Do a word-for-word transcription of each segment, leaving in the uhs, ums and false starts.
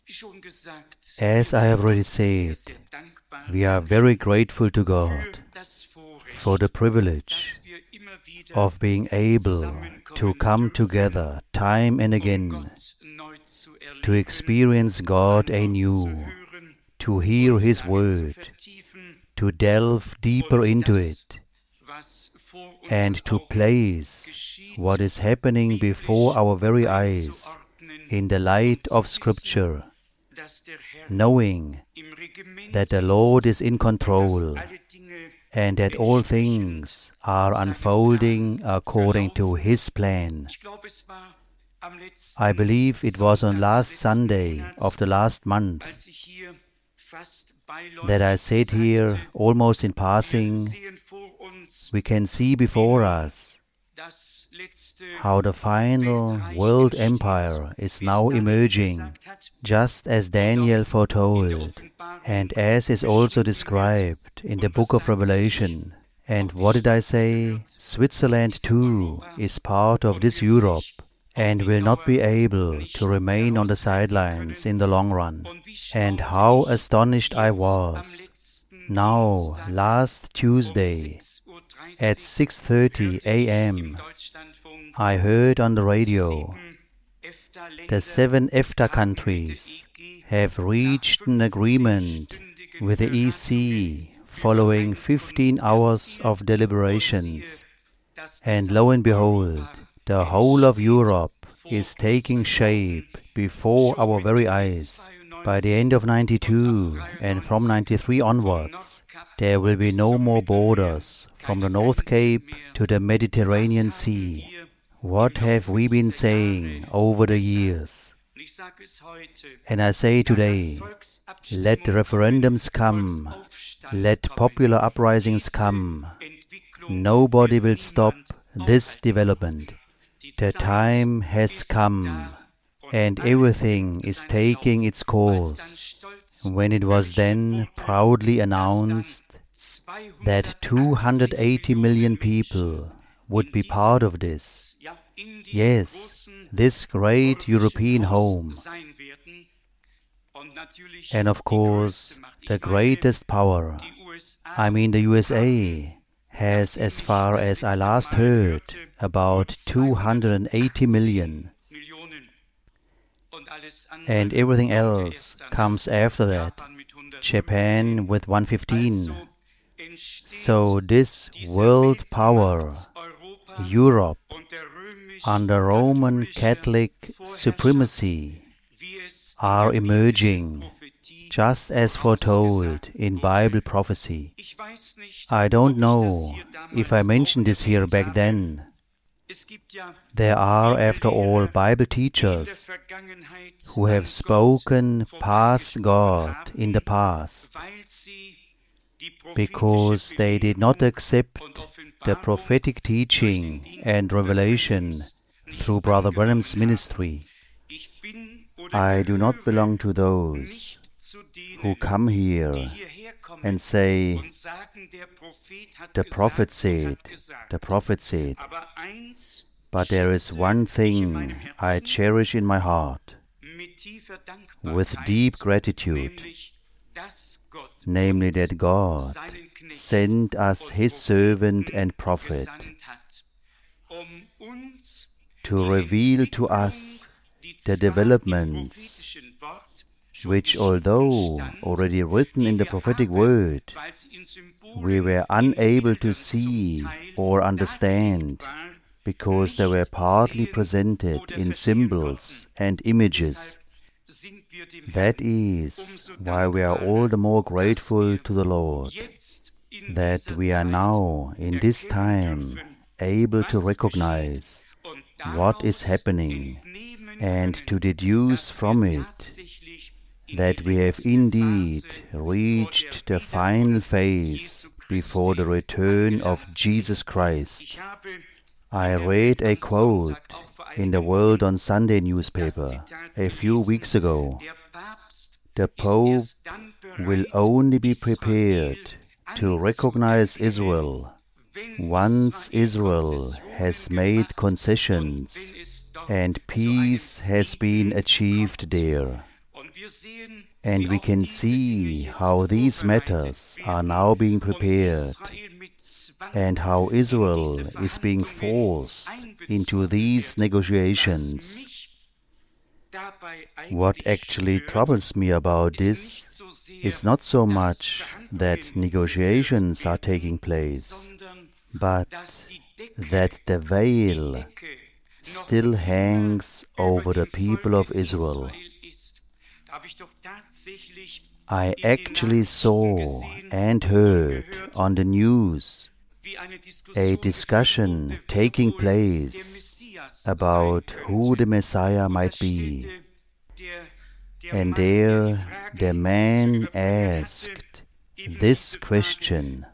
As I have already said, we are very grateful to God for the privilege of being able to come together time and again to experience God anew, to hear His Word, to delve deeper into it, and to place what is happening before our very eyes in the light of Scripture, knowing that the Lord is in control and that all things are unfolding according to His plan. I believe it was on last Sunday of the last month that I said here, almost in passing, we can see before us how the final world empire is now emerging, just as Daniel foretold, and as is also described in the book of Revelation. And what did I say? Switzerland too is part of this Europe and will not be able to remain on the sidelines in the long run. And how astonished I was. Now, last Tuesday, at six thirty a m, I heard on the radio the seven EFTA countries have reached an agreement with the E C following fifteen hours of deliberations. And lo and behold, the whole of Europe is taking shape before our very eyes. By the end of ninety-two and from ninety-three onwards, there will be no more borders from the North Cape to the Mediterranean Sea. What have we been saying over the years? And I say today, let the referendums come, let popular uprisings come. Nobody will stop this development. The time has come, and everything is taking its course. When it was then proudly announced that two hundred eighty million people would be part of this, yes, this great European home, and of course the greatest power, I mean the U S A, has, as far as I last heard, about two hundred eighty million. And everything else comes after that. Japan with one hundred fifteen. So this world power, Europe, under Roman Catholic supremacy, are emerging, just as foretold in Bible prophecy. I don't know if I mentioned this here back then. There are, after all, Bible teachers who have spoken past God in the past because they did not accept the prophetic teaching and revelation through Brother Branham's ministry. I do not belong to those who come here and say, the prophet said, the prophet said. But there is one thing I cherish in my heart with deep gratitude, namely that God sent us His servant and prophet to reveal to us the developments which, although already written in the prophetic word, we were unable to see or understand because they were partly presented in symbols and images. That is why we are all the more grateful to the Lord that we are now, in this time, able to recognize what is happening and to deduce from it that we have indeed reached the final phase before the return of Jesus Christ. I read a quote in the World on Sunday newspaper a few weeks ago. The Pope will only be prepared to recognize Israel once Israel has made concessions and peace has been achieved there. And we can see how these matters are now being prepared and how Israel is being forced into these negotiations. What actually troubles me about this is not so much that negotiations are taking place, but that the veil still hangs over the people of Israel. I actually saw and heard on the news a discussion taking place about who the Messiah might be. And there the man asked this question: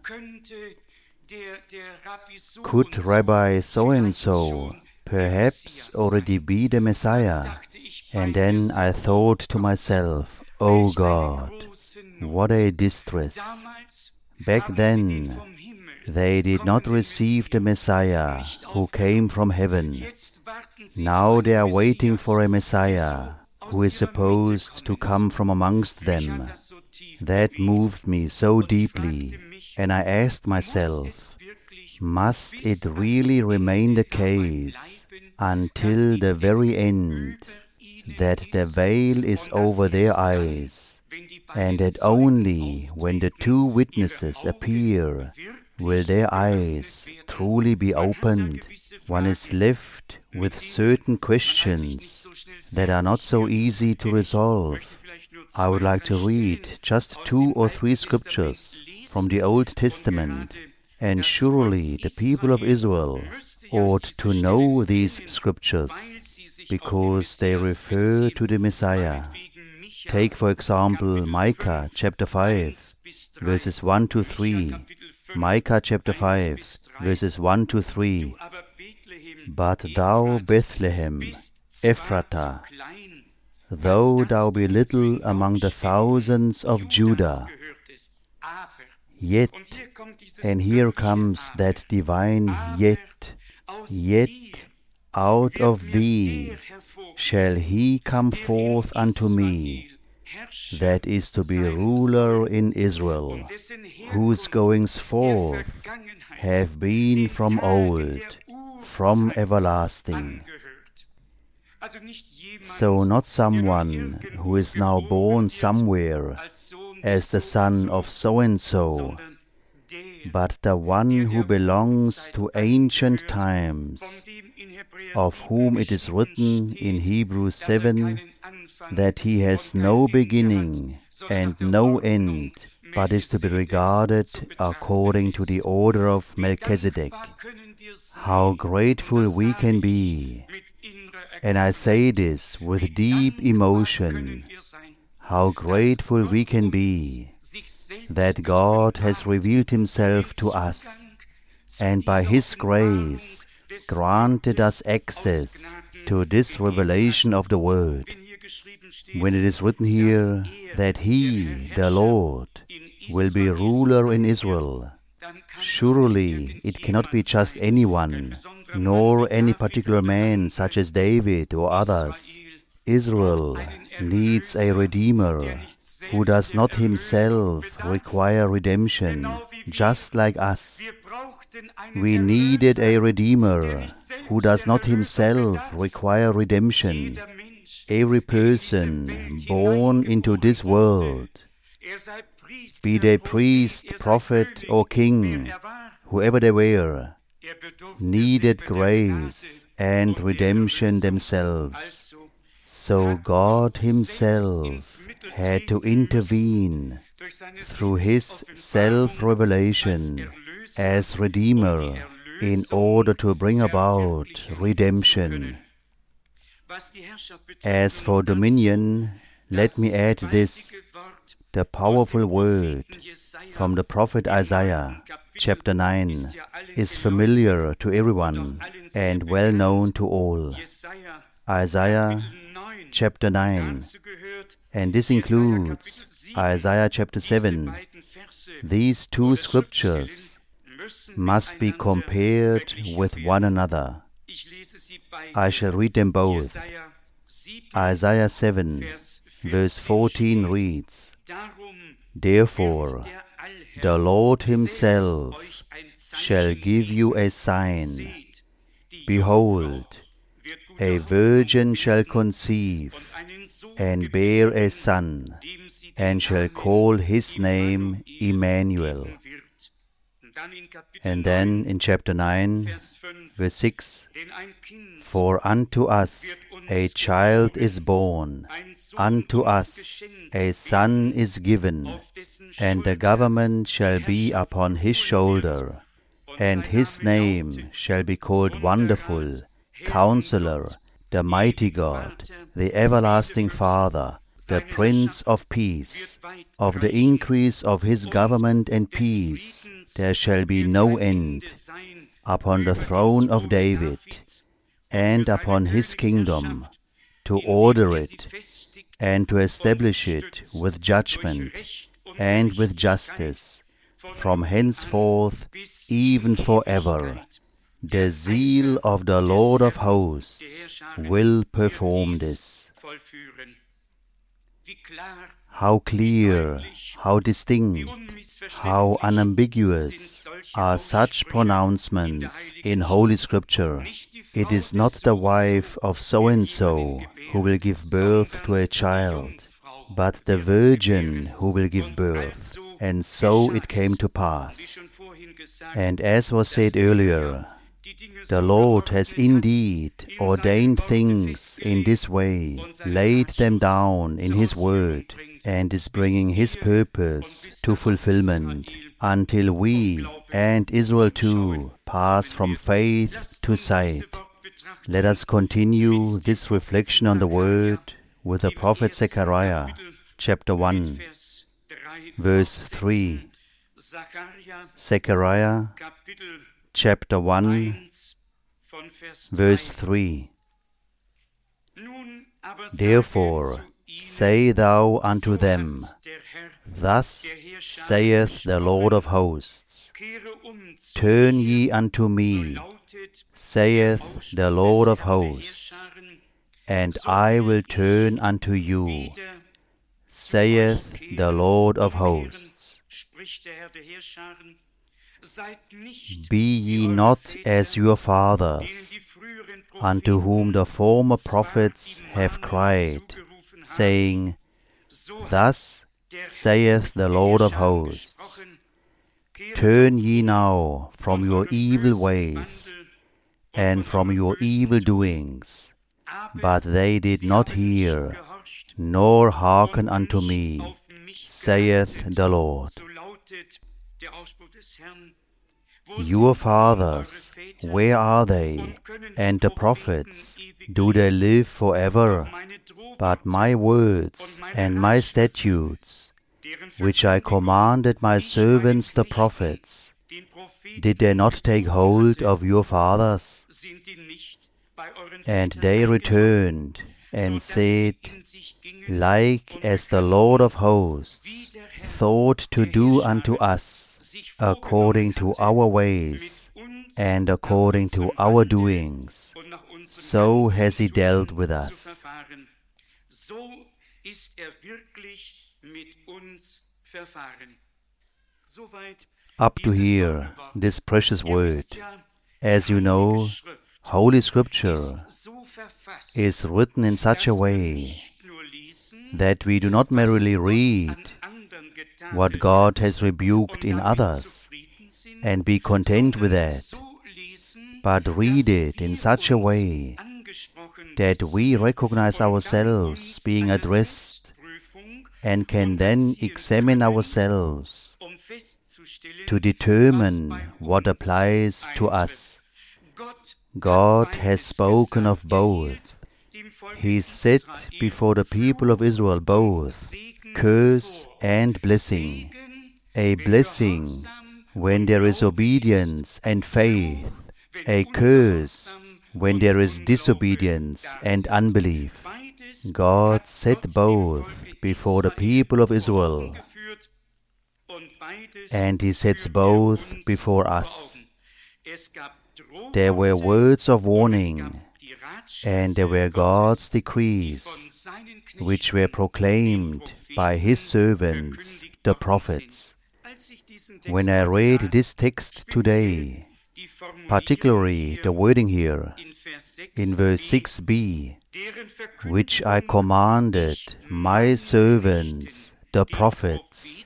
could Rabbi so-and-so perhaps already be the Messiah? And then I thought to myself, oh God, what a distress. Back then, they did not receive the Messiah who came from heaven. Now they are waiting for a Messiah who is supposed to come from amongst them. That moved me so deeply, and I asked myself, must it really remain the case until the very end that the veil is over their eyes, and that only when the two witnesses appear will their eyes truly be opened? One is left with certain questions that are not so easy to resolve. I would like to read just two or three scriptures from the Old Testament, and surely the people of Israel ought to know these scriptures because they refer to the Messiah. Take, for example, Micah chapter five, verses one to three. Micah chapter five, verses one to three. But thou, Bethlehem, Ephratah, though thou be little among the thousands of Judah, yet, and here comes that divine yet, yet out of thee shall he come forth unto me, that is to be ruler in Israel, whose goings forth have been from old, from everlasting. So not someone who is now born somewhere as the son of so-and-so, but the one who belongs to ancient times, of whom it is written in Hebrews seven that he has no beginning and no end, but is to be regarded according to the order of Melchizedek. How grateful we can be, and I say this with deep emotion, how grateful we can be that God has revealed Himself to us, and by His grace granted us access to this revelation of the Word. When it is written here that He, the Lord, will be ruler in Israel, surely it cannot be just anyone, nor any particular man such as David or others. Israel needs a Redeemer who does not himself require redemption, just like us. We needed a Redeemer who does not himself require redemption. Every person born into this world, be they priest, prophet, or king, whoever they were, needed grace and redemption themselves. So God Himself had to intervene through His self-revelation as Redeemer in order to bring about redemption. As for dominion, let me add this, the powerful word from the prophet Isaiah, chapter nine, is familiar to everyone and well known to all. Isaiah chapter nine, and this includes Isaiah chapter seven. These two scriptures must be compared with one another. I shall read them both. Isaiah seven, verse fourteen reads, Therefore the Lord himself shall give you a sign. Behold, a virgin shall conceive and bear a son, and shall call his name Emmanuel. And then in chapter nine, verse six, For unto us a child is born, unto us a son is given, and the government shall be upon his shoulder, and his name shall be called Wonderful, Counselor, the Mighty God, the Everlasting Father, the Prince of Peace. Of the increase of his government and peace there shall be no end, upon the throne of David, and upon his kingdom, to order it, and to establish it with judgment and with justice, from henceforth even forever. The zeal of the Lord of hosts will perform this. How clear, how distinct, how unambiguous are such pronouncements in Holy Scripture. It is not the wife of so-and-so who will give birth to a child, but the virgin who will give birth. And so it came to pass. And as was said earlier, the Lord has indeed ordained things in this way, laid them down in His Word, and is bringing His purpose to fulfillment, until we, and Israel too, pass from faith to sight. Let us continue this reflection on the Word with the prophet Zechariah, chapter one, verse three. Zechariah, chapter one, verse three. Therefore say thou unto them, Thus saith the Lord of hosts, Turn ye unto me, saith the Lord of hosts, and I will turn unto you, saith the Lord of hosts. Be ye not as your fathers, unto whom the former prophets have cried, saying, Thus saith the Lord of hosts, Turn ye now from your evil ways, and from your evil doings. But they did not hear, nor hearken unto me, saith the Lord. Your fathers, where are they? And the prophets, do they live forever? But my words and my statutes, which I commanded my servants the prophets, did they not take hold of your fathers? And they returned and said, Like as the Lord of hosts thought to do unto us, according to our ways and according to our doings, so has He dealt with us. Up to here, this precious word. As you know, Holy Scripture is written in such a way that we do not merely read what God has rebuked in others and be content with that, but read it in such a way that we recognize ourselves being addressed and can then examine ourselves to determine what applies to us. God has spoken of both. He set before the people of Israel both curse and blessing. A blessing when there is obedience and faith, a curse when there is disobedience and unbelief. God set both before the people of Israel, and He sets both before us. There were words of warning, and they were God's decrees, which were proclaimed by His servants, the prophets. When I read this text today, particularly the wording here in verse six b, which I commanded my servants, the prophets,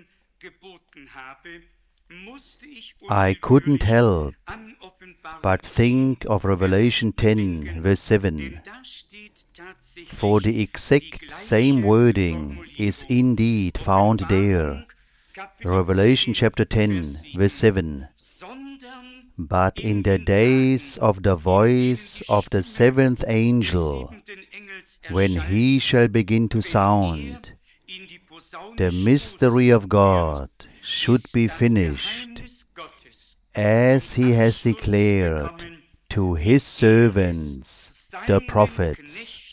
I couldn't help but think of Revelation ten, verse seven. For the exact same wording is indeed found there. Revelation chapter ten, verse seven. But in the days of the voice of the seventh angel, when he shall begin to sound, the mystery of God should be finished, as He has declared to His servants, the prophets.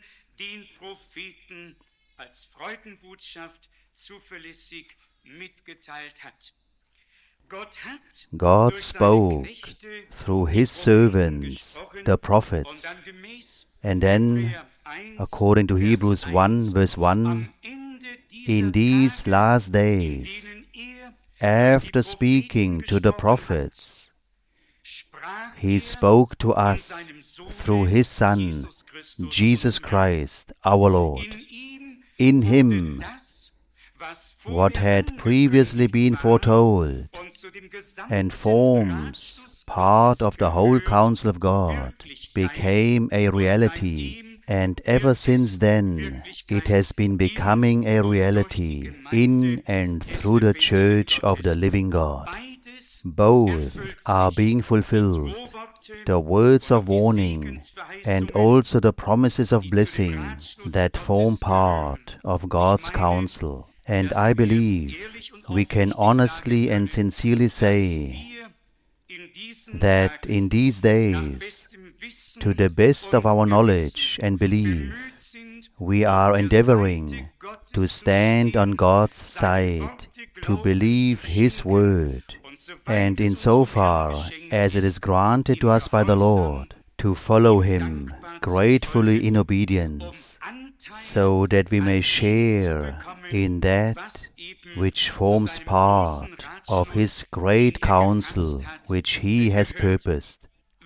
God spoke through His servants, the prophets, and then, according to Hebrews one, verse one, in these last days, after speaking to the prophets, He spoke to us through His Son, Jesus Christ, our Lord. In Him, what had previously been foretold and forms part of the whole counsel of God became a reality, and ever since then it has been becoming a reality in and through the Church of the living God. Both are being fulfilled, the words of warning and also the promises of blessing that form part of God's counsel. And I believe we can honestly and sincerely say that in these days, to the best of our knowledge and belief, we are endeavoring to stand on God's side, to believe His word, and insofar as it is granted to us by the Lord, to follow Him gratefully in obedience, so that we may share in that which forms part of His great counsel which He has purposed.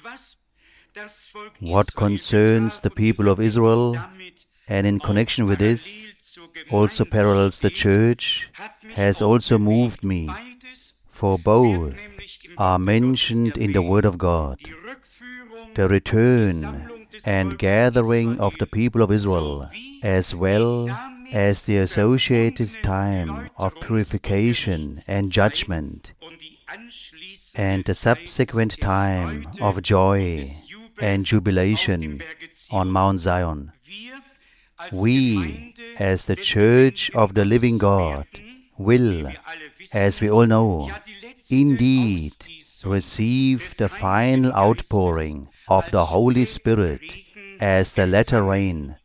What concerns the people of Israel, and in connection with this, also parallels the Church, has also moved me, for both are mentioned in the Word of God. The return and gathering of the people of Israel, as well as the associated time of purification and judgment, and the subsequent time of joy and jubilation on Mount Zion. We, as the Church of the living God, will, as we all know, indeed receive the final outpouring of the Holy Spirit as the latter rain,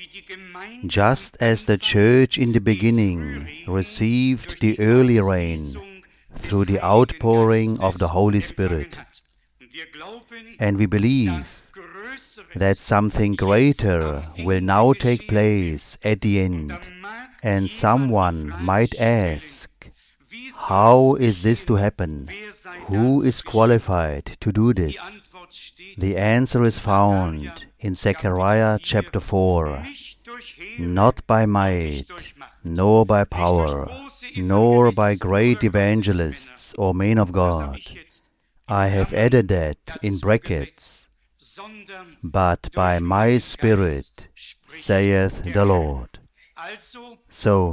just as the Church in the beginning received the early rain through the outpouring of the Holy Spirit. And we believe that something greater will now take place at the end. And someone might ask, how is this to happen? Who is qualified to do this? The answer is found in Zechariah chapter four. Not by might, nor by power, nor by great evangelists or men of God. I have added that in brackets, but by my Spirit, saith the Lord. So,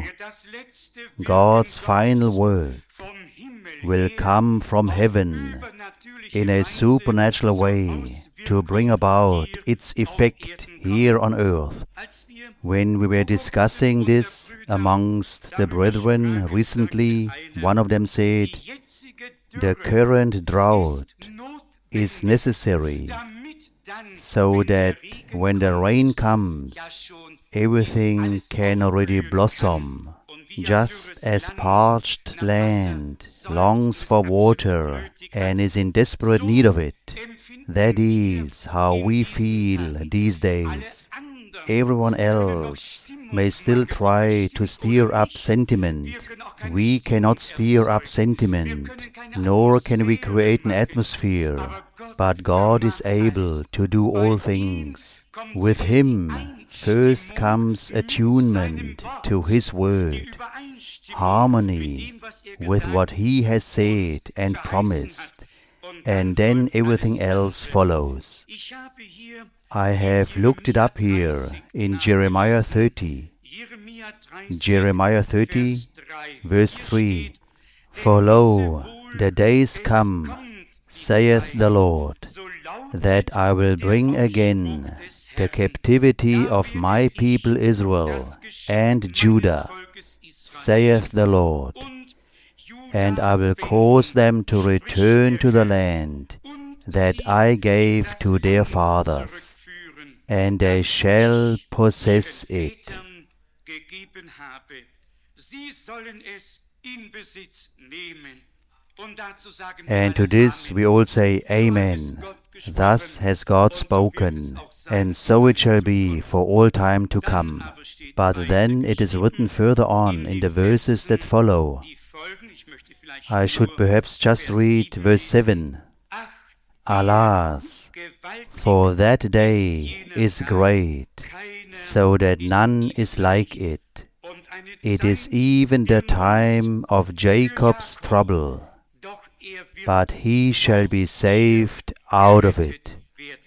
God's final word will come from heaven in a supernatural way to bring about its effect here on earth. When we were discussing this amongst the brethren recently, one of them said, the current drought is necessary so that when the rain comes, everything can already blossom just as parched land longs for water and is in desperate need of it. That is how we feel these days. Everyone else may still try to stir up sentiment. We cannot stir up sentiment, nor can we create an atmosphere. But God is able to do all things. With Him first comes attunement to His word, harmony with what He has said and promised, and then everything else follows. I have looked it up here in Jeremiah thirty. Jeremiah thirty, verse three. For lo, the days come, saith the Lord, that I will bring again the captivity of my people Israel and Judah, saith the Lord, and I will cause them to return to the land that I gave to their fathers, and they shall possess it. And to this we all say, Amen. Thus has God spoken, and so it shall be for all time to come. But then it is written further on in the verses that follow. I should perhaps just read verse seven. Alas, for that day is great, so that none is like it. It is even the time of Jacob's trouble, but he shall be saved out of it.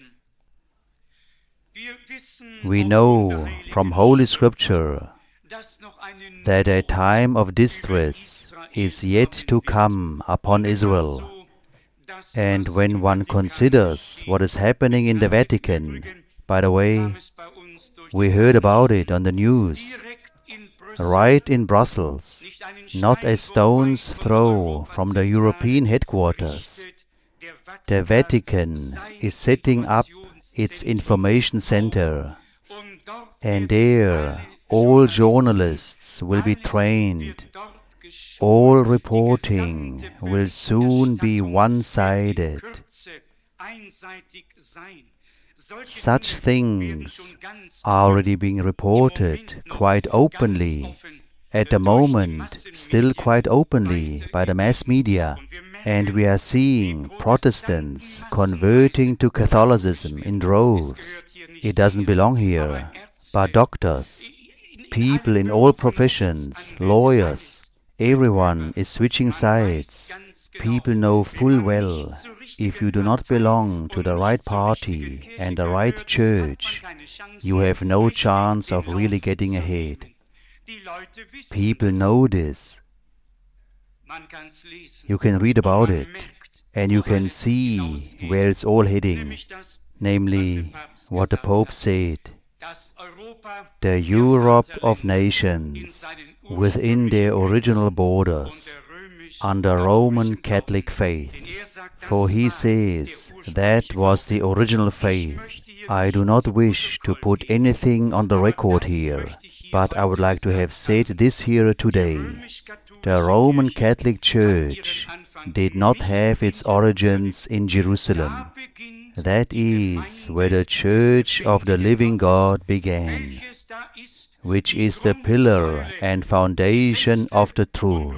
We know from Holy Scripture that a time of distress is yet to come upon Israel. And when one considers what is happening in the Vatican, by the way, we heard about it on the news, right in Brussels, not a stone's throw from the European headquarters, the Vatican is setting up its information center, and there all journalists will be trained. All reporting will soon be one-sided. Such things are already being reported quite openly, at the moment still quite openly by the mass media, and we are seeing Protestants converting to Catholicism in droves. It doesn't belong here, but doctors, people in all professions, lawyers, everyone is switching sides. People know full well, if you do not belong to the right party and the right church, you have no chance of really getting ahead. People know this. You can read about it, and you can see where it's all heading, namely what the Pope said. The Europe of nations within their original borders, under Roman Catholic faith. For he says that was the original faith. I do not wish to put anything on the record here, but I would like to have said this here today. The Roman Catholic Church did not have its origins in Jerusalem. That is where the Church of the Living God began, which is the pillar and foundation of the truth.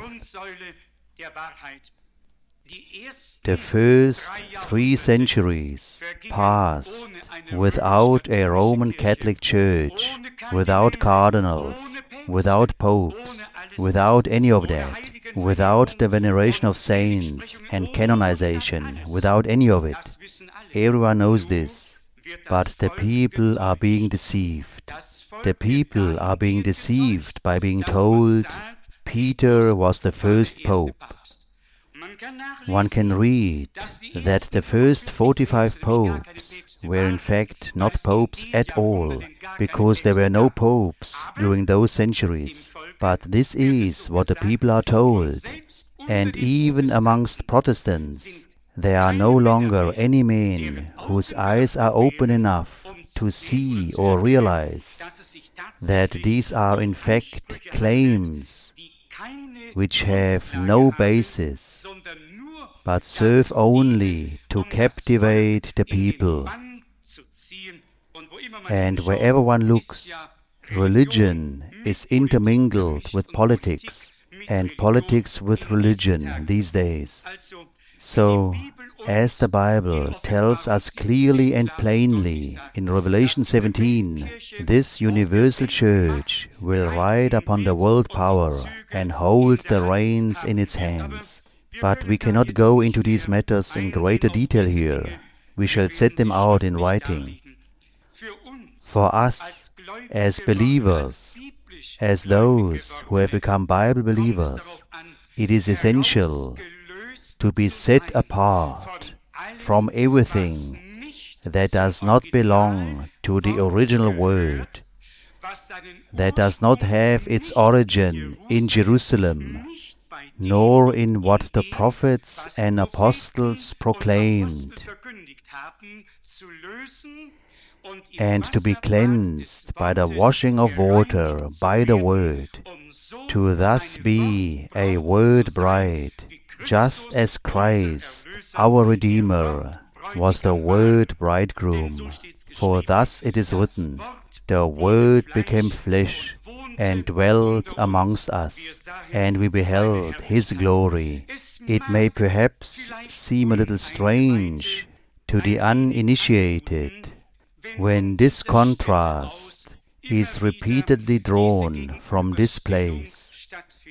The first three centuries passed without a Roman Catholic Church, without cardinals, without popes, without any of that, without the veneration of saints and canonization, without any of it. Everyone knows this, but the people are being deceived. The people are being deceived by being told Peter was the first pope. One can read that the first forty-five popes were in fact not popes at all, because there were no popes during those centuries. But this is what the people are told. And even amongst Protestants, there are no longer any men whose eyes are open enough to see or realize that these are in fact claims which have no basis, but serve only to captivate the people. And wherever one looks, religion is intermingled with politics, and politics with religion these days. So, as the Bible tells us clearly and plainly in Revelation seventeen, this universal church will ride upon the world power and hold the reins in its hands. But we cannot go into these matters in greater detail here. We shall set them out in writing. For us, as believers, as those who have become Bible believers, it is essential to be set apart from everything that does not belong to the original Word, that does not have its origin in Jerusalem, nor in what the prophets and apostles proclaimed, and to be cleansed by the washing of water by the Word, to thus be a Word bride, just as Christ, our Redeemer, was the Word bridegroom. For thus it is written, the Word became flesh and dwelt amongst us, and we beheld His glory. It may perhaps seem a little strange to the uninitiated when this contrast is repeatedly drawn from this place.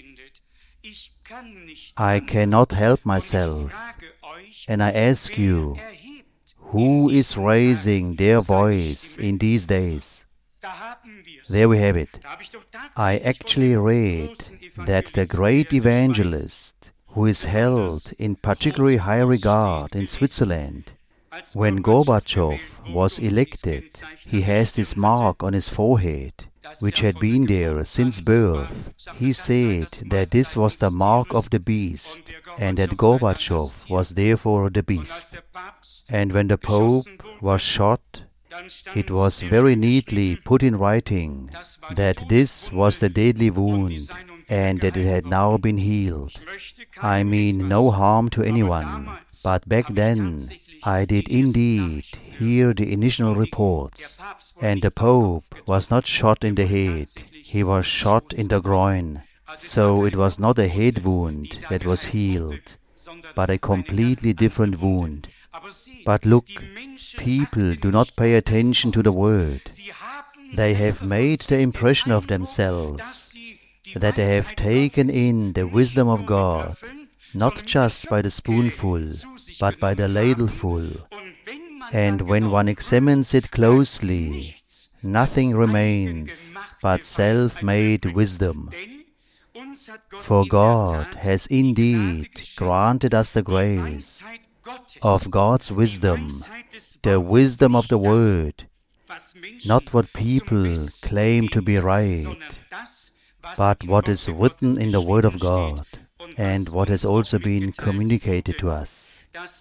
I cannot help myself, and I ask you, who is raising their voice in these days? There we have it. I actually read that the great evangelist, who is held in particularly high regard in Switzerland, when Gorbachev was elected, he has this mark on his forehead, which had been there since birth. He said that this was the mark of the beast, and that Gorbachev was therefore the beast. And when the Pope was shot, it was very neatly put in writing that this was the deadly wound, and that it had now been healed. I mean no harm to anyone, but back then I did indeed hear the initial reports, and the Pope was not shot in the head, he was shot in the groin. So it was not a head wound that was healed, but a completely different wound. But look, people do not pay attention to the Word. They have made the impression of themselves that they have taken in the wisdom of God, not just by the spoonful, but by the ladleful. And when one examines it closely, nothing remains but self-made wisdom. For God has indeed granted us the grace of God's wisdom, the wisdom of the Word, not what people claim to be right, but what is written in the Word of God, and what has also been communicated to us,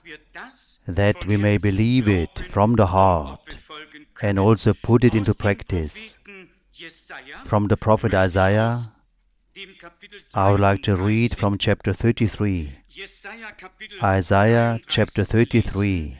that we may believe it from the heart and also put it into practice. From the prophet Isaiah, I would like to read from chapter thirty-three. Isaiah chapter thirty-three,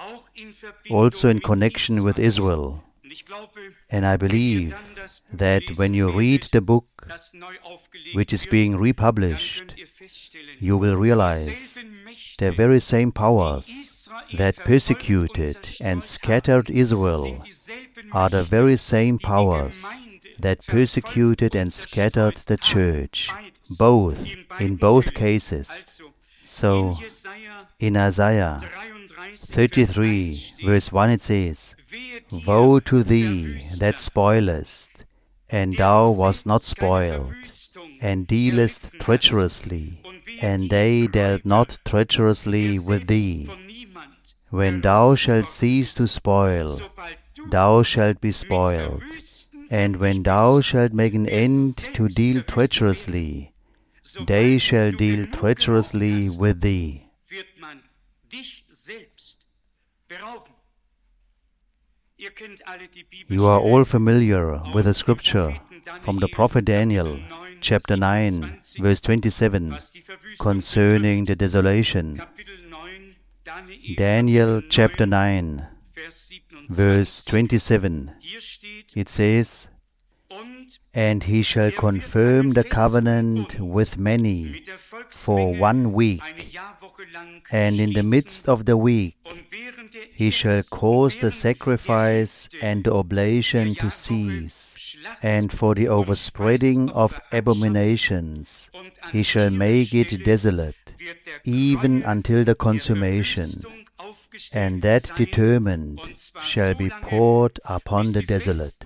also in connection with Israel. And I believe that when you read the book which is being republished, you will realize the very same powers that persecuted and scattered Israel are the very same powers that persecuted and scattered the church, both, in both cases. So, in Isaiah thirty-three, verse one, it says, Woe to thee that spoilest, and thou wast not spoiled, and dealest treacherously, and they dealt not treacherously with thee. When thou shalt cease to spoil, thou shalt be spoiled, and when thou shalt make an end to deal treacherously, they shall deal treacherously with thee. You are all familiar with the scripture from the prophet Daniel chapter nine, verse twenty-seven, concerning the desolation. Daniel chapter nine, verse twenty-seven, it says, "And he shall confirm the covenant with many for one week, and in the midst of the week he shall cause the sacrifice and the oblation to cease, and for the overspreading of abominations he shall make it desolate, even until the consummation, and that determined shall be poured upon the desolate."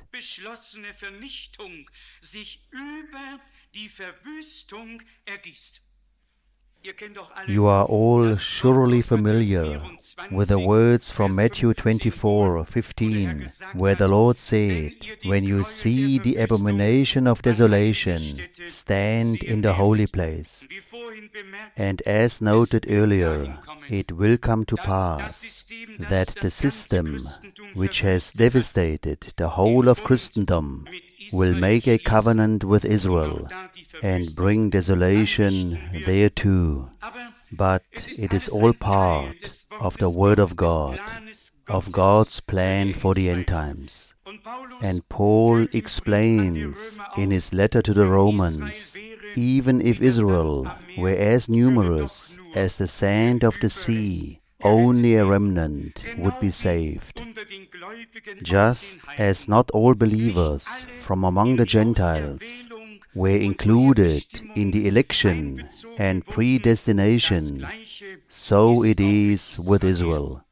You are all surely familiar with the words from Matthew twenty-four fifteen, where the Lord said, "When you see the abomination of desolation, stand in the holy place." And as noted earlier, it will come to pass that the system which has devastated the whole of Christendom will make a covenant with Israel and bring desolation thereto. But it is all part of the Word of God, of God's plan for the end times. And Paul explains in his letter to the Romans, even if Israel were as numerous as the sand of the sea, only a remnant would be saved. Just as not all believers from among the Gentiles were included in the election and predestination, so it is with Israel.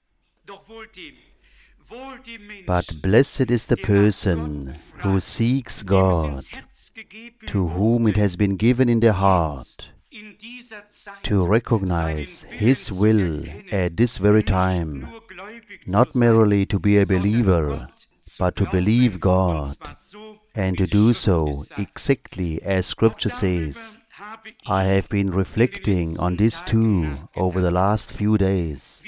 But blessed is the person who seeks God, to whom it has been given in the heart to recognize His will at this very time, not merely to be a believer, but to believe God, and to do so exactly as Scripture says. I have been reflecting on this too over the last few days.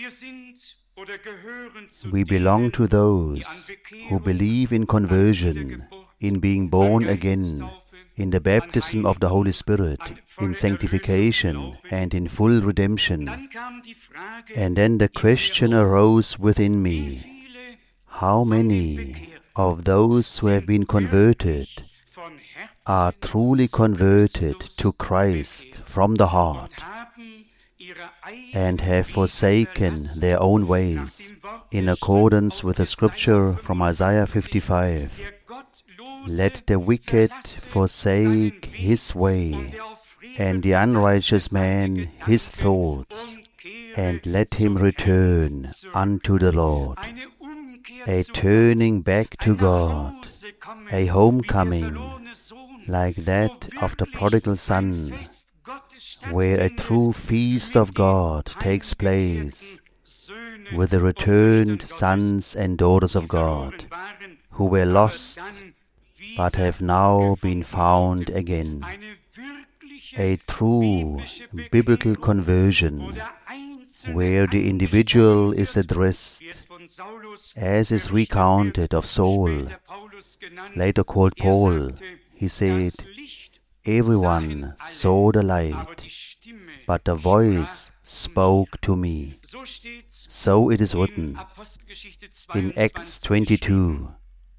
We belong to those who believe in conversion, in being born again, in the baptism of the Holy Spirit, in sanctification, and in full redemption. And then the question arose within me, how many of those who have been converted are truly converted to Christ from the heart and have forsaken their own ways, in accordance with the scripture from Isaiah fifty-five. Let the wicked forsake his way, and the unrighteous man his thoughts, and let him return unto the Lord. A turning back to God, a homecoming like that of the prodigal son, where a true feast of God takes place with the returned sons and daughters of God, who were lost but have now been found again. A true biblical conversion, where the individual is addressed, as is recounted of Saul, later called Paul. He said, "Everyone saw the light, but the voice spoke to me." So it is written in Acts twenty-two.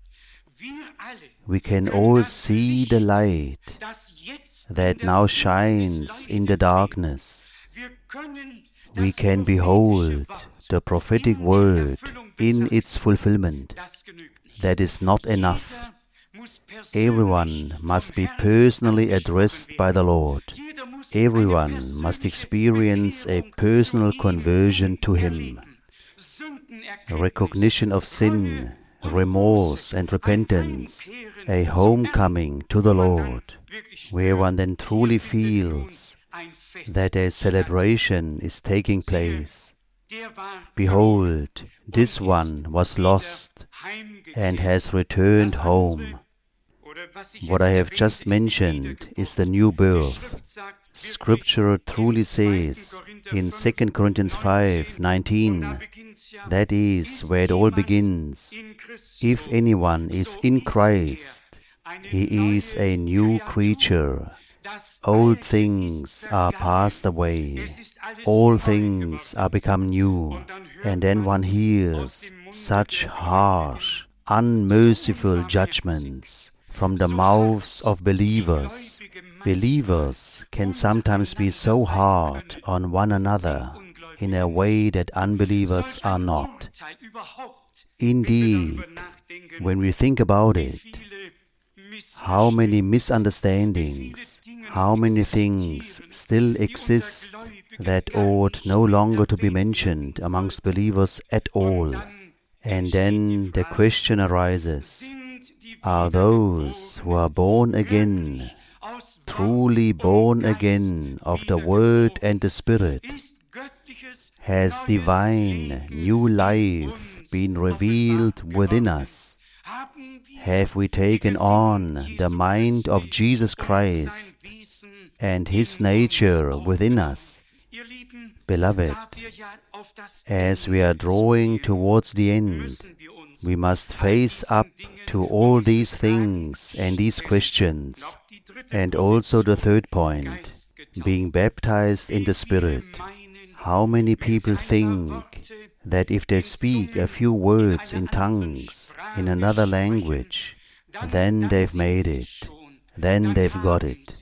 We can all see the light that now shines in the darkness. We can behold the prophetic word in its fulfillment. That is not enough. Everyone must be personally addressed by the Lord. Everyone must experience a personal conversion to Him. A recognition of sin, remorse and repentance, a homecoming to the Lord, where one then truly feels that a celebration is taking place. Behold, this one was lost and has returned home. What I have just mentioned is the new birth. Scripture truly says in Second Corinthians five nineteen, that is where it all begins. If anyone is in Christ, he is a new creature. Old things are passed away, all things are become new. And then one hears such harsh, unmerciful judgments from the mouths of believers. Believers can sometimes be so hard on one another in a way that unbelievers are not. Indeed, when we think about it, how many misunderstandings, how many things still exist that ought no longer to be mentioned amongst believers at all. And then the question arises, are those who are born again, truly born again of the Word and the Spirit? Has divine new life been revealed within us? Have we taken on the mind of Jesus Christ and His nature within us? Beloved, as we are drawing towards the end, we must face up to all these things and these questions. And also the third point, being baptized in the Spirit. How many people think that if they speak a few words in tongues, in another language, then they've made it, then they've got it.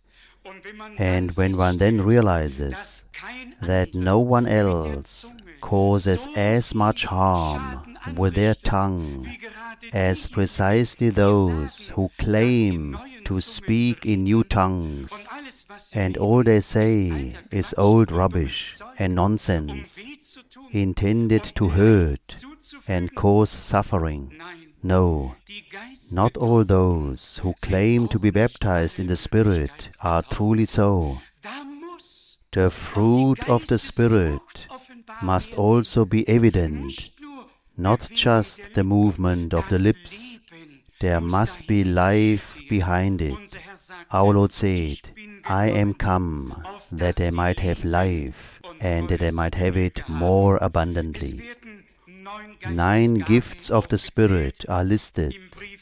And when one then realizes that no one else causes as much harm with their tongue as precisely those who claim to speak in new tongues, and all they say is old rubbish and nonsense, intended to hurt and cause suffering. No, not all those who claim to be baptized in the Spirit are truly so. The fruit of the Spirit must also be evident, not just the movement of the lips. There must be life behind it. Our Lord said, I am come that they might have life, and that they might have it more abundantly. Nine gifts of the Spirit are listed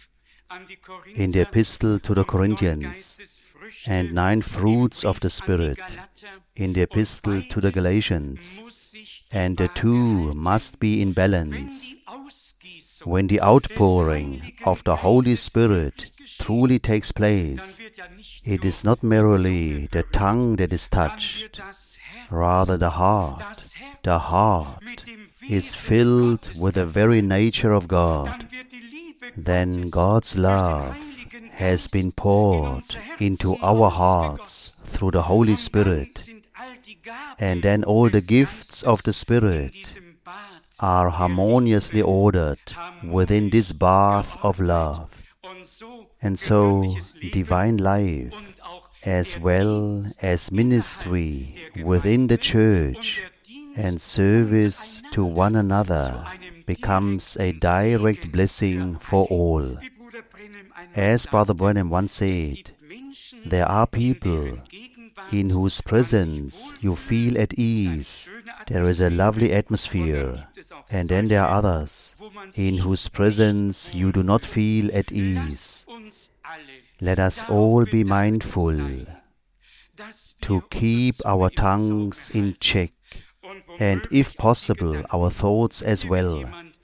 in the Epistle to the Corinthians, and nine fruits of the Spirit in the Epistle to the Galatians, and the two must be in balance. When the outpouring of the Holy Spirit truly takes place, it is not merely the tongue that is touched, rather the heart. The heart is filled with the very nature of God. Then God's love has been poured into our hearts through the Holy Spirit, and then all the gifts of the Spirit are harmoniously ordered within this bath of love. And so divine life as well as ministry within the church and service to one another becomes a direct blessing for all. As Brother Branham once said, there are people in whose presence you feel at ease. There is a lovely atmosphere. And then there are others in whose presence you do not feel at ease. Let us all be mindful to keep our tongues in check, and if possible, our thoughts as well.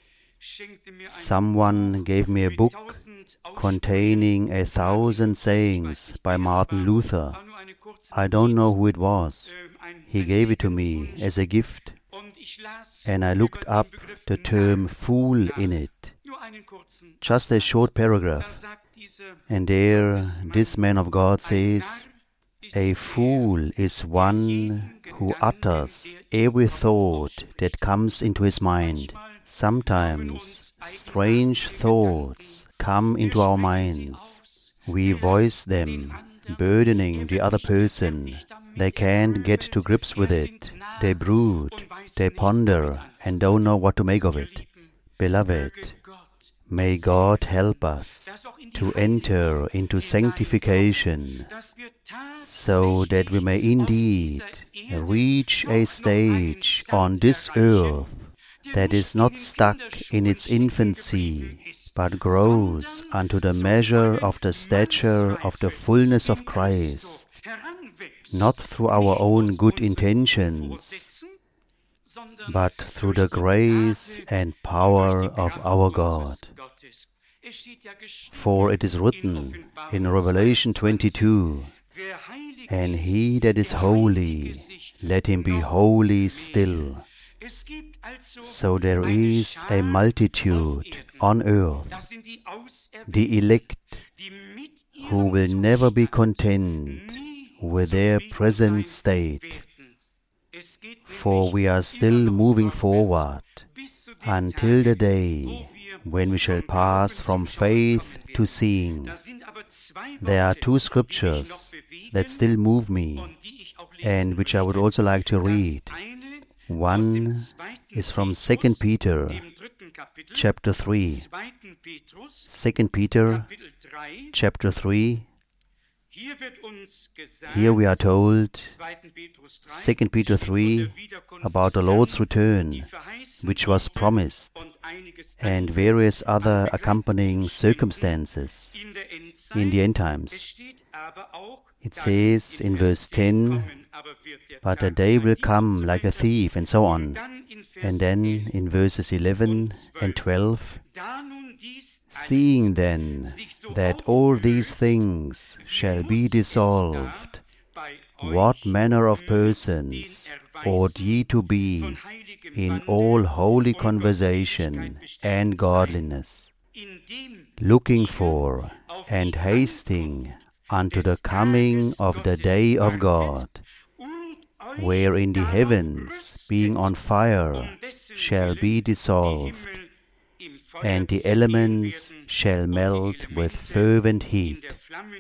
Someone gave me a book containing a thousand sayings by Martin Luther. I don't know who it was. He gave it to me as a gift, and I looked up the term fool in it. Just a short paragraph. And there, this man of God says, a fool is one who utters every thought that comes into his mind. Sometimes strange thoughts come into our minds. We voice them, burdening the other person. They can't get to grips with it. They brood, they ponder, and don't know what to make of it. Beloved, may God help us to enter into sanctification, so that we may indeed reach a stage on this earth that is not stuck in its infancy, but grows unto the measure of the stature of the fullness of Christ, not through our own good intentions, but through the grace and power of our God. For it is written in Revelation twenty-two, "And he that is holy, let him be holy still." So there is a multitude on earth, the elect, who will never be content with their present state. For we are still moving forward until the day when we shall pass from faith to seeing. There are two scriptures that still move me and which I would also like to read. One is from Second Peter chapter three. Second Peter chapter three. Here we are told, Second Peter three, about the Lord's return, which was promised, and various other accompanying circumstances in the end times. It says in verse ten, "But a day will come like a thief," and so on. And then in verses eleven and twelve, "Seeing then that all these things shall be dissolved, what manner of persons ought ye to be in all holy conversation and godliness, looking for and hasting unto the coming of the day of God, wherein the heavens, being on fire, shall be dissolved, and the elements shall melt with fervent heat."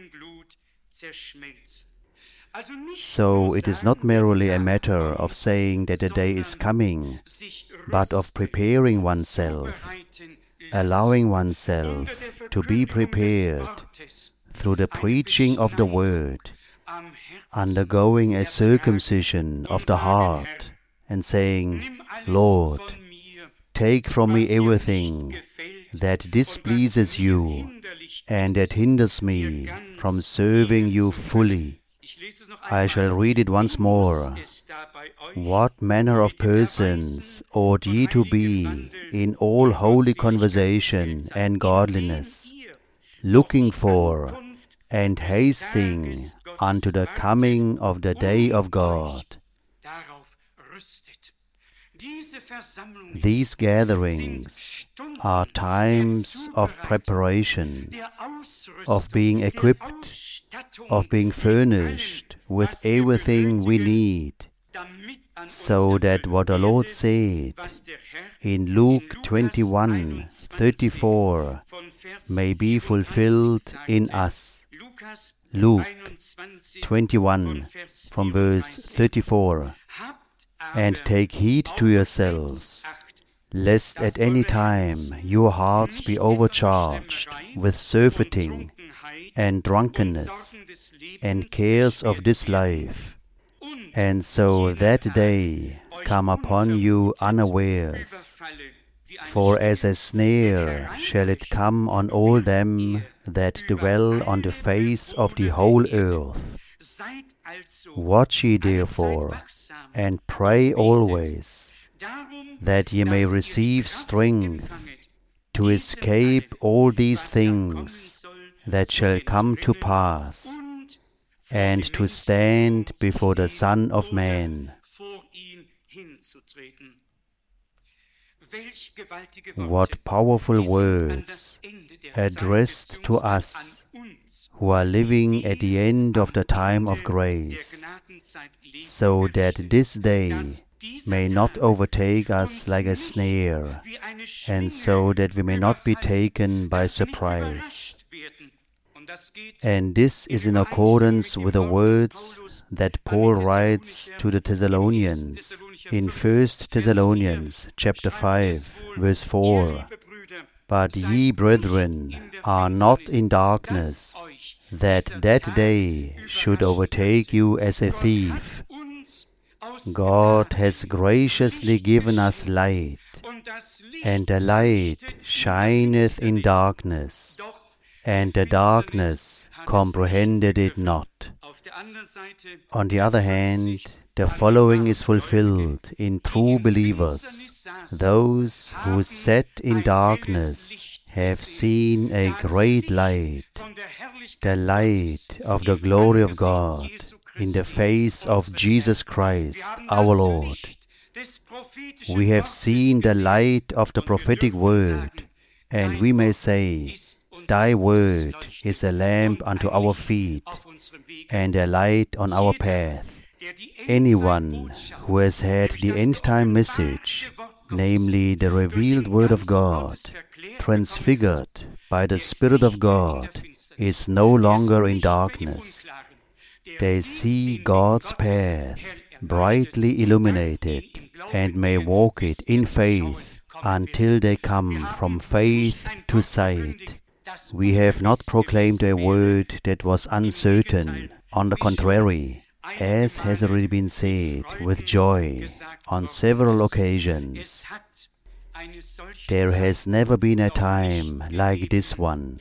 So it is not merely a matter of saying that a day is coming, but of preparing oneself, allowing oneself to be prepared through the preaching of the Word, undergoing a circumcision of the heart, and saying, "Lord, take from me everything that displeases you and that hinders me from serving you fully." I shall read it once more. "What manner of persons ought ye to be in all holy conversation and godliness, looking for and hasting unto the coming of the day of God?" These gatherings are times of preparation, of being equipped, of being furnished with everything we need, so that what the Lord said in Luke twenty-one thirty-four may be fulfilled in us. Luke twenty-one from verse thirty-four. "And take heed to yourselves, lest at any time your hearts be overcharged with surfeiting and drunkenness and cares of this life, and so that day come upon you unawares. For as a snare shall it come on all them that dwell on the face of the whole earth. Watch ye therefore, and pray always, that ye may receive strength to escape all these things that shall come to pass, and to stand before the Son of Man." What powerful words addressed to us who are living at the end of the time of grace, so that this day may not overtake us like a snare, and so that we may not be taken by surprise. And this is in accordance with the words that Paul writes to the Thessalonians in First Thessalonians chapter five, verse four. "But ye, brethren, are not in darkness, that that day should overtake you as a thief. God has graciously given us light and the light shineth in darkness, and the darkness comprehended it not. On the other hand, the following is fulfilled in true believers. Those who sat in darkness have seen a great light, the light of the glory of God in the face of Jesus Christ, our Lord. We have seen the light of the prophetic word, and we may say, Thy word is a lamp unto our feet and a light on our path. Anyone who has had the end-time message, namely the revealed Word of God, transfigured by the Spirit of God, is no longer in darkness. They see God's path brightly illuminated and may walk it in faith until they come from faith to sight. We have not proclaimed a word that was uncertain. On the contrary, as has already been said with joy on several occasions, there has never been a time like this one,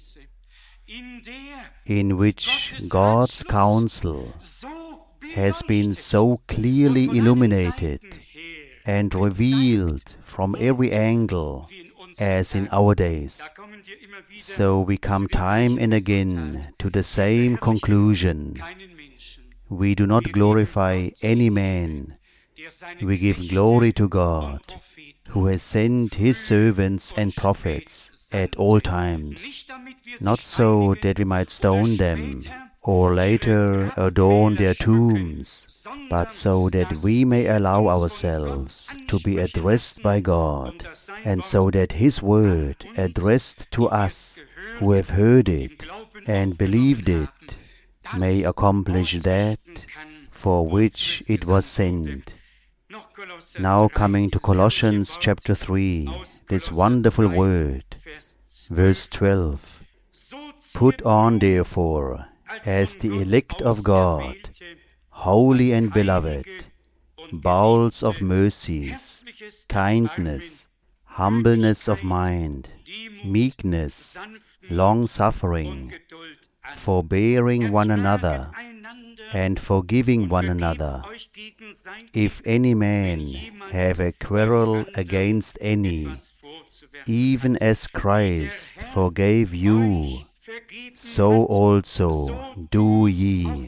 in which God's counsel has been so clearly illuminated and revealed from every angle as in our days. So we come time and again to the same conclusion. We do not glorify any man. We give glory to God, who has sent His servants and prophets at all times, not so that we might stone them, or later adorn their tombs, but so that we may allow ourselves to be addressed by God, and so that His word addressed to us who have heard it and believed it may accomplish that for which it was sent. Now coming to Colossians chapter three, this wonderful word, verse twelve. Put on therefore, as the elect of God, holy and beloved, bowels of mercies, kindness, humbleness of mind, meekness, long-suffering, forbearing one another, and forgiving one another. If any man have a quarrel against any, even as Christ forgave you, so also do ye.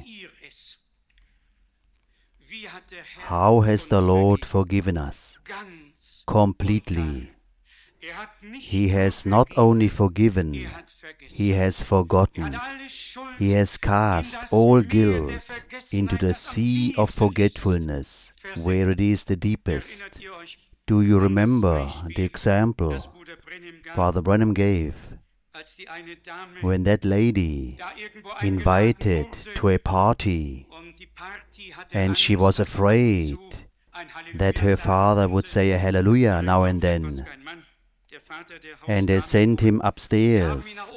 How has the Lord forgiven us? Completely. He has not only forgiven, He has forgotten. He has cast all guilt into the sea of forgetfulness, where it is the deepest. Do you remember the example Brother Branham gave? When that lady invited to a party, and she was afraid that her father would say a hallelujah now and then, and they sent him upstairs.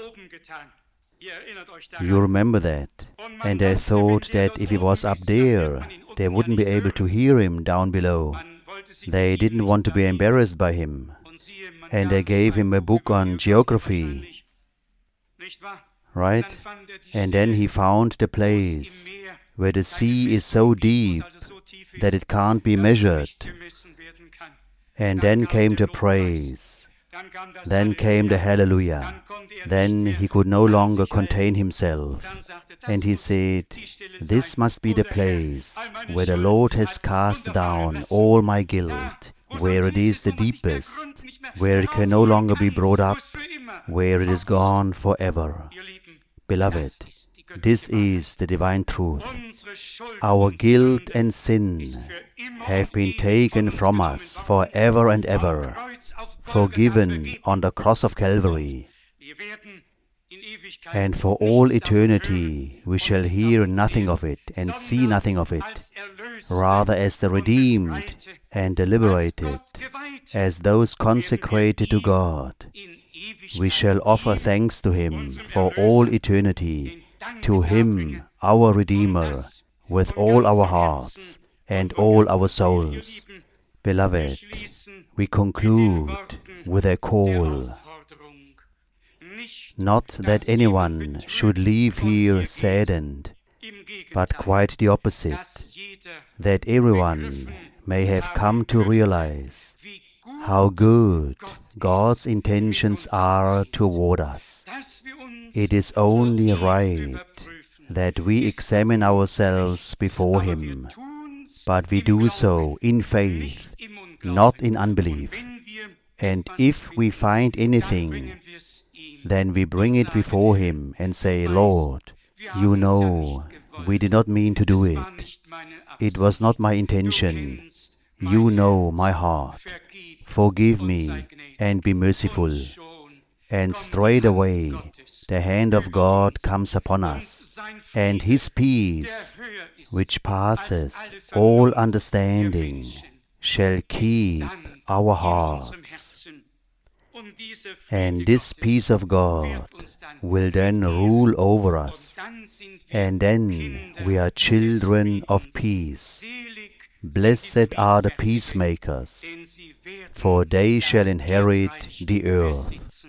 You remember that? And they thought that if he was up there, they wouldn't be able to hear him down below. They didn't want to be embarrassed by him, and they gave him a book on geography, right? And then he found the place where the sea is so deep that it can't be measured. And then came the praise. Then came the hallelujah. Then he could no longer contain himself. And he said, this must be the place where the Lord has cast down all my guilt, where it is the deepest, where it can no longer be brought up, where it is gone forever. Beloved, this is the divine truth. Our guilt and sin have been taken from us forever and ever, forgiven on the cross of Calvary. And for all eternity we shall hear nothing of it and see nothing of it, rather as the redeemed and the liberated, as those consecrated to God. We shall offer thanks to Him for all eternity, to Him, our Redeemer, with all our hearts and all our souls. Beloved, we conclude with a call, not that anyone should leave here saddened, but quite the opposite, that everyone may have come to realize how good God's intentions are toward us. It is only right that we examine ourselves before Him, but we do so in faith, not in unbelief. And if we find anything, then we bring it before Him and say, Lord, you know, we did not mean to do it. It was not my intention. You know my heart. Forgive me and be merciful. And straightway the hand of God comes upon us, and His peace, which passes all understanding, shall keep our hearts. And this peace of God will then rule over us, and then we are children of peace. Blessed are the peacemakers, for they shall inherit the earth.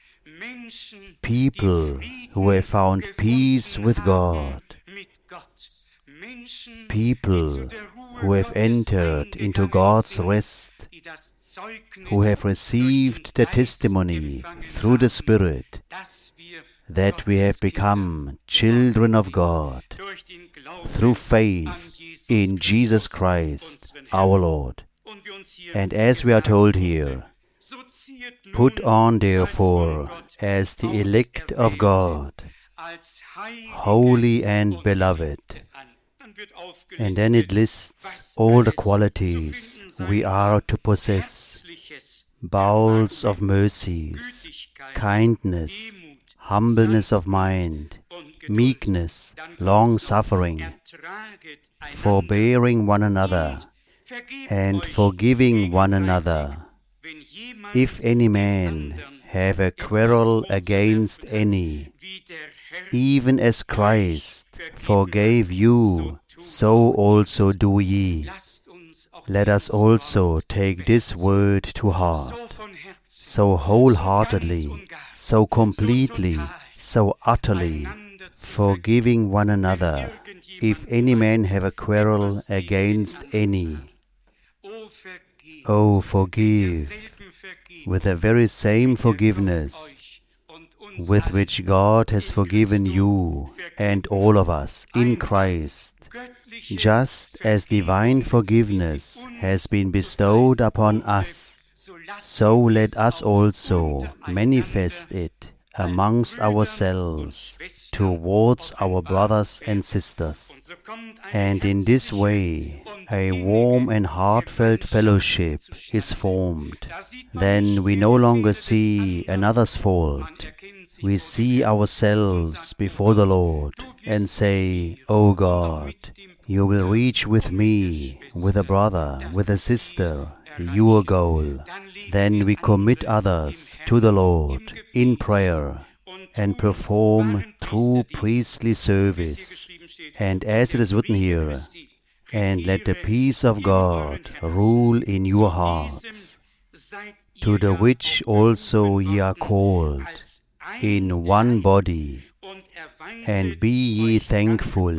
People who have found peace with God, people who have entered into God's rest, who have received the testimony through the Spirit that we have become children of God through faith in Jesus Christ our Lord. And as we are told here, put on therefore as the elect of God, holy and beloved. And then it lists all the qualities we are to possess: bowels of mercies, kindness, humbleness of mind, meekness, long-suffering, forbearing one another, and forgiving one another. If any man have a quarrel against any, even as Christ forgave you, so also do ye. Let us also take this word to heart, so wholeheartedly, so completely, so utterly, forgiving one another, if any man have a quarrel against any. Oh, forgive with the very same forgiveness with which God has forgiven you and all of us in Christ, just as divine forgiveness has been bestowed upon us, so let us also manifest it amongst ourselves towards our brothers and sisters. And in this way a warm and heartfelt fellowship is formed. Then we no longer see another's fault. We see ourselves before the Lord and say, O God, you will reach with me, with a brother, with a sister, your goal. Then we commit others to the Lord in prayer and perform true priestly service. And as it is written here, and let the peace of God rule in your hearts, to the which also ye are called, in one body, and be ye thankful.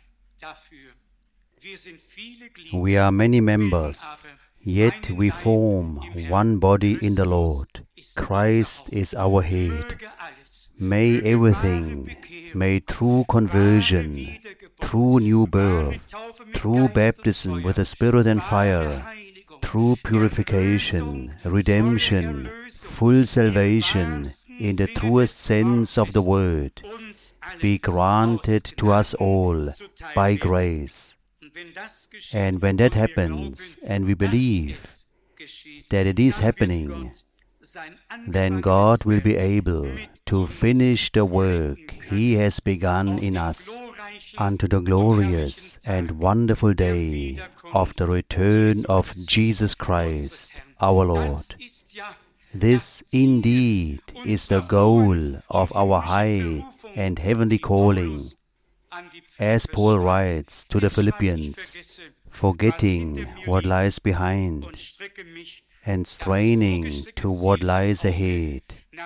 We are many members, yet we form one body in the Lord. Christ is our head. May everything, may true conversion, true new birth, true baptism with the Spirit and fire, true purification, redemption, full salvation in the truest sense of the word, be granted to us all by grace. And when that happens, and we believe that it is happening, then God will be able to finish the work He has begun in us unto the glorious and wonderful day of the return of Jesus Christ, our Lord. This indeed is the goal of our high and heavenly calling, as Paul writes to the Philippians, forgetting what lies behind and straining to what lies ahead.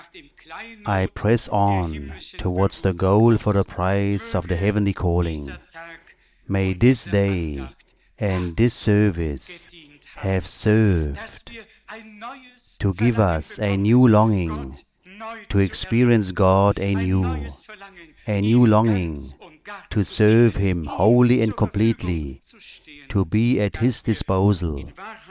I press on towards the goal for the prize of the heavenly calling. May this day and this service have served to give us a new longing to experience God anew, a new longing to serve Him wholly and completely, to be at His disposal,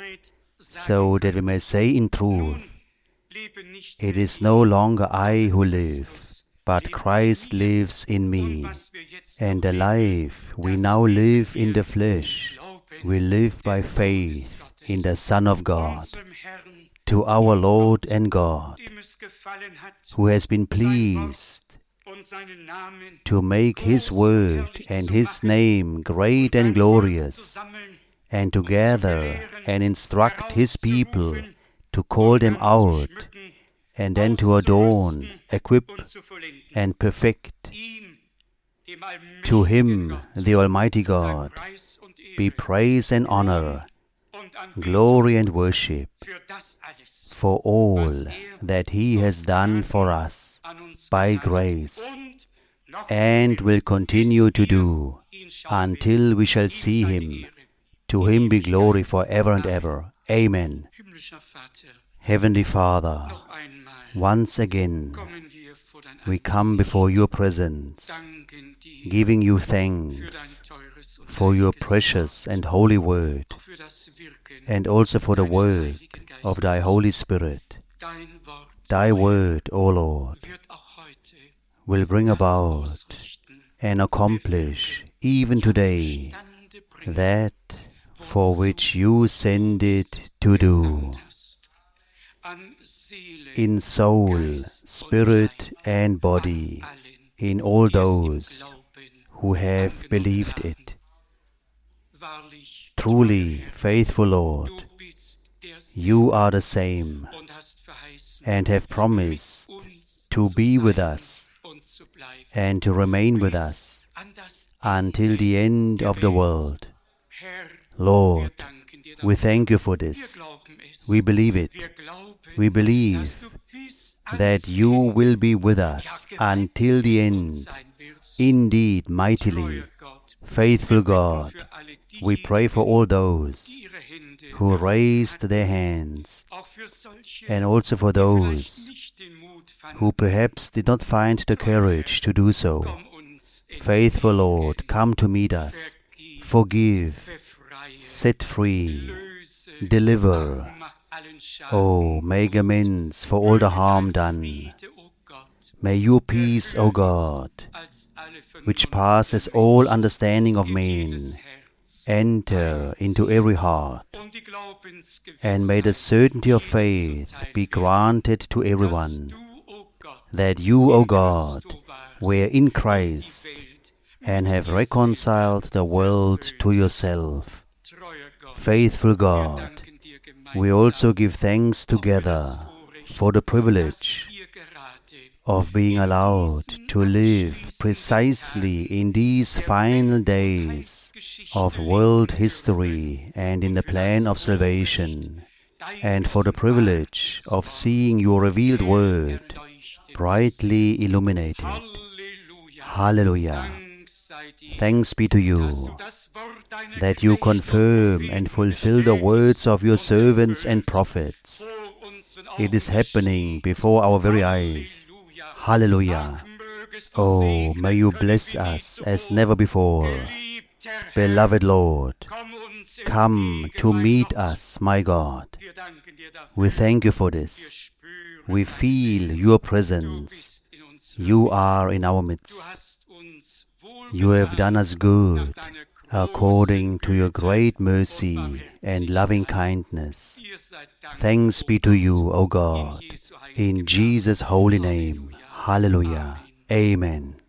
so that we may say in truth, it is no longer I who live, but Christ lives in me, and the life we now live in the flesh, we live by faith in the Son of God, to our Lord and God, who has been pleased to make His word and His name great and glorious, and to gather and instruct His people, to call them out, and then to adorn, equip, and perfect. To Him, the Almighty God, be praise and honor, glory and worship, for all that He has done for us by grace, and will continue to do until we shall see Him. To Him be glory forever and ever. Amen. Heavenly Father, once again we come before Your presence, giving You thanks for Your precious and holy word, and also for the work of Thy Holy Spirit. Thy word, O Lord, will bring about and accomplish even today that for which You send it to do, in soul, spirit, and body, in all those who have believed it. Truly, faithful Lord, You are the same, and have promised to be with us and to remain with us until the end of the world. Lord, we thank You for this. We believe it. We believe that You will be with us until the end. Indeed, mightily, faithful God, we pray for all those who raised their hands, and also for those who perhaps did not find the courage to do so. Faithful Lord, come to meet us, forgive, set free, deliver. Oh, make amends for all the harm done. May Your peace, O God, which passes all understanding of men, enter into every heart, and may the certainty of faith be granted to everyone, that You, O God, were in Christ, and have reconciled the world to Yourself. Faithful God, we also give thanks together for the privilege of being allowed to live precisely in these final days of world history and in the plan of salvation, and for the privilege of seeing Your revealed word brightly illuminated. Hallelujah! Thanks be to You, that You confirm and fulfill the words of Your servants and prophets. It is happening before our very eyes. Hallelujah! Oh, may You bless us as never before. Beloved Lord, come to meet us, my God. We thank You for this. We feel Your presence. You are in our midst. You have done us good according to Your great mercy and loving kindness. Thanks be to You, O God, in Jesus' holy name. Hallelujah. Amen.